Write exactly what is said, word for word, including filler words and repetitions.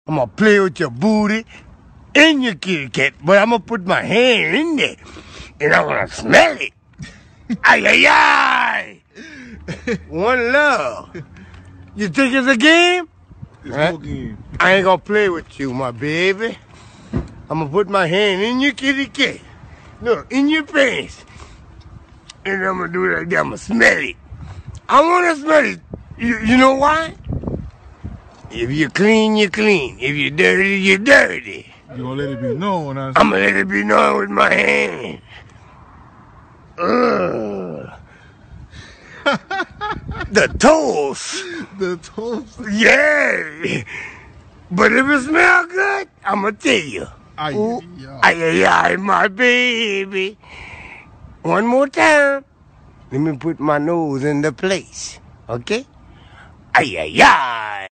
I'm gonna play with your booty and your kitty cat, but I'm gonna put my hand in there and I'm gonna smell it. Ay, ay, ay. One love. You think it's a game? It's Huh? no game. I ain't gonna play with you, my baby. I'm gonna put my hand in your kitty cat. No, in your pants. And I'm gonna do it like that. I'm gonna smell it. I wanna smell it. You, you know why? If you're clean, you're clean. If you're dirty, you're dirty. You gonna let it be known, huh? I'm gonna let it be known with my hand. Ugh. The toes. The toast. Yeah. But if it smell good, I'm gonna tell you. Ay, Ooh, ay, ay, ay, ay, my baby. One more time. Let me put my nose in the place. Okay? Ay, ay, ay.